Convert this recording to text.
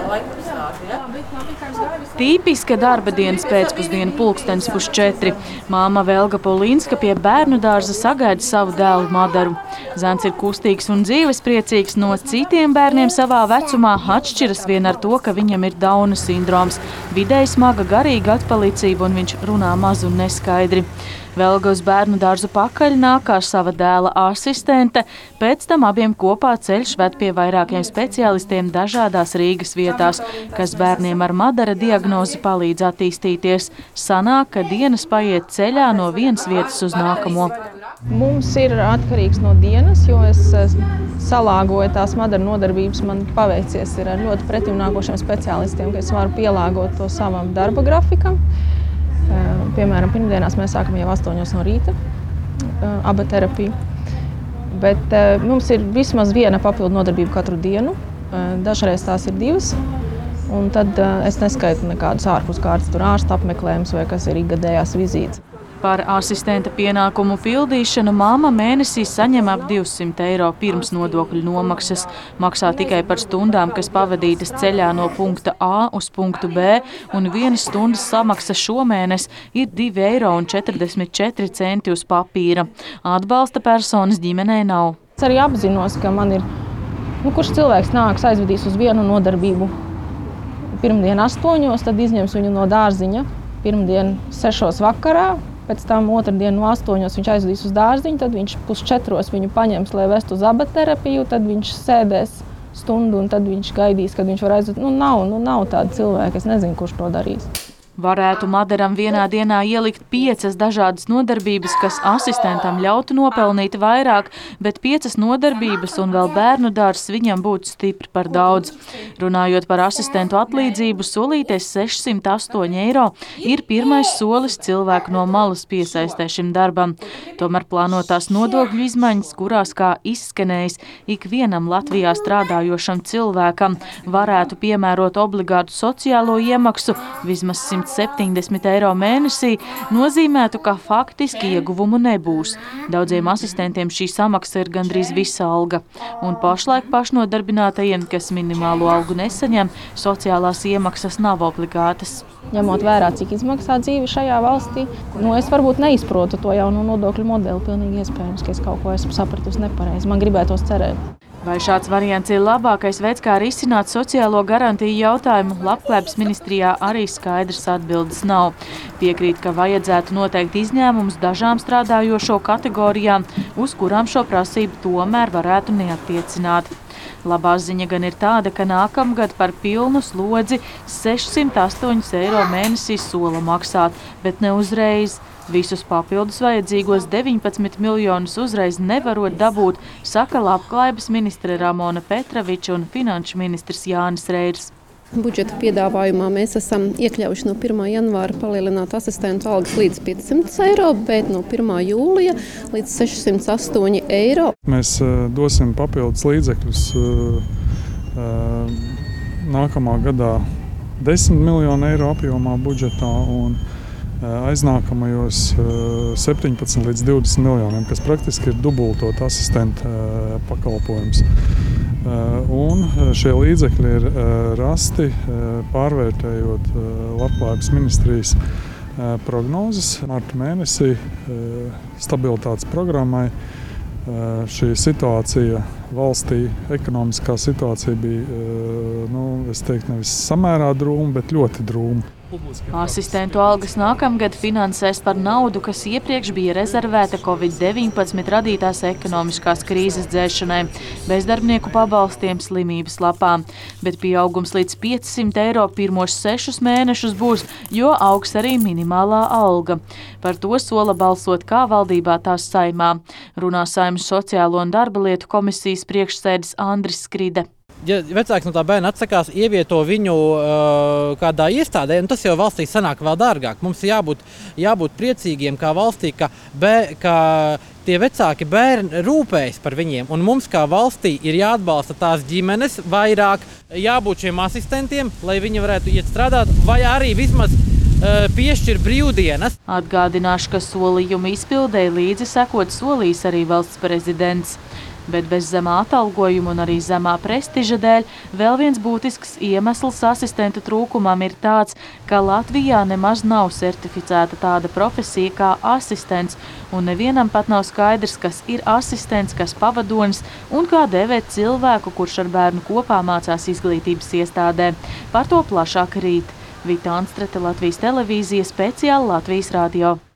Tīpiska darba dienas pēcpusdiena 3:30. Māma Velga Polīnska pie bērnu dārza sagaida savu dēlu Madaru. Zēns ir kustīgs un dzīvespriecīgs, no citiem bērniem savā vecumā atšķiras vien ar to, ka viņam ir Dauna sindroms, vidēji smaga garīga atpalicība un viņš runā maz un neskaidri. Velga uz bērnu dārzu pakaļ nāk kā sava dēla asistente, pēc tam abiem kopā ceļš ved pie vairākiem speciālistiem dažādās Rīgas vietās, kas bērniem ar Madara diagnozi palīdz attīstīties. Sanāk, ka dienas paiet ceļā no vienas vietas uz nākamo. Mums ir atkarīgs no dienas, jo es salāgoju tās Madara nodarbības. Man paveicies ir ar ļoti pretimnākošiem speciālistiem, ka es varu pielāgot to savam darba grafikam. Piemēram, pirmdienās mēs sākam jau 8 no rīta abaterapiju. Bet mums ir vismaz viena papildu nodarbība katru dienu. Dažreiz tās ir 2. Un tad es neskaitu nekādus ārpuskārtas, tur ārsta apmeklējumus vai kas ir ikgadējās vizītes. Par asistenta pienākumu pildīšanu māma mēnesī saņem ap 200 eiro pirms nodokļu nomaksas. Maksā tikai par stundām, kas pavadītas ceļā no punkta A uz punktu B, un 1 stundas samaksa šomēnes ir 2,44 eiro uz papīra. Atbalsta personas ģimenei nav. Es arī apzinos, ka man ir, kurš cilvēks nāks aizvedīs uz vienu nodarbību. Pirmdien 8, tad izņems viņu no dārziņa. Pirmdien 6 vakarā. Pēc tam otrdien no 8 viņš aizvedīs uz dārziņu, tad viņš 3:30 viņu paņems, lai vestu uz abaterapiju, tad viņš sēdēs stundu un tad viņš gaidīs, kad viņš var aizvest. Nav tāda cilvēka, es nezinu, kurš to darīs. Varētu Madaram vienā dienā ielikt 5 dažādas nodarbības, kas asistentam ļautu nopelnīt vairāk, bet 5 nodarbības un vēl bērnu dārzs viņam būtu stipri par daudz. Runājot par asistentu atlīdzību, solīties 608 eiro ir pirmais solis cilvēku no malas piesaistē šim darbam. Tomēr plānotās nodokļu izmaiņas, kurās kā izskanējis ikvienam Latvijā strādājošam cilvēkam, varētu piemērot obligātu sociālo iemaksu vismaz 170 eiro mēnesī, nozīmētu, ka faktiski ieguvumu nebūs. Daudziem asistentiem šī samaksa ir gandrīz visa alga. Un pašlaik pašnodarbinātajiem, kas minimālo algu nesaņem, sociālās iemaksas nav obligātas. Ņemot vērā, cik izmaksā dzīve šajā valstī, es varbūt neizprotu to jauno nodokļu modeli. Pilnīgi iespējams, ka es kaut ko esmu sapratusi nepareizi. Man gribētos cerēt. Vai šāds variants ir labākais veids, kā risināt sociālo garantiju jautājumu, Labklājības ministrijā arī skaidrs atbildes nav. Piekrīt, ka vajadzētu noteikt izņēmumus dažām strādājošo kategorijām, uz kurām šo prasību tomēr varētu neattiecināt. Labā ziņa gan ir tāda, ka nākamgad par pilnu slodzi 608 eiro mēnesī sola maksāt, bet ne uzreiz. Visus papildus vajadzīgos 19 miljonus uzreiz nevarot dabūt, saka Labklājības ministre Ramona Petraviča un finanšu ministrs Jānis Reirs. Budžeta piedāvājumā mēs esam iekļaujuši no 1. janvāra palielināt asistentu algas līdz 500 eiro, bet no 1. jūlija līdz 608 eiro. Mēs dosim papildus līdzekļus nākamā gadā 10 miljonu eiro apjomā budžetā un aiznākamajos 17 līdz 20 miljoniem, kas praktiski ir dubultot asistentu pakalpojums. Un šie līdzekļi ir rasti pārvērtējot Labklājības ministrijas prognozes. Marta mēnesī stabilitātes programmai šī situācija valstī, ekonomiskā situācija bija, es teiktu, nevis samērā drūma, bet ļoti drūma. Asistentu algas nākamgad finansēs par naudu, kas iepriekš bija rezervēta Covid-19 radītās ekonomiskās krīzes dzēšanai, bezdarbnieku pabalstiem, slimības lapām. Bet pieaugums līdz 500 eiro pirmos 6 mēnešus būs, jo augs arī minimālā alga. Par to sola balsot kā valdībā, tā Saeimā. Runā Saeimas sociālo un darba lietu komisijas priekšsēdis Andris Skride. Ja vecāks no tā bērna atsakās, ievieto viņu kādā iestādē, tas jau valstī sanāk vēl dārgāk. Mums jābūt priecīgiem kā valstī, ka tie vecāki bērni rūpējas par viņiem. Un mums kā valstī ir jāatbalsta tās ģimenes vairāk, jābūt šiem asistentiem, lai viņi varētu iet strādāt, vai arī vismaz piešķir brīvdienas. Atgādināšu, ka solījumu izpildēji līdzi sekot solījis arī valsts prezidents. Bet bez zemā atalgojuma un arī zemā prestiža dēļ vēl viens būtisks iemesls asistenta trūkumam ir tāds, ka Latvijā nemaz nav certificēta tāda profesija kā asistents, un nevienam pat nav skaidrs, kas ir asistents, kas pavadonis un kā devēt cilvēku, kurš ar bērnu kopā mācās izglītības iestādē. Par to plašāk rīt. Vita Anstrete, Latvijas televīzija, speciāli Latvijas radio.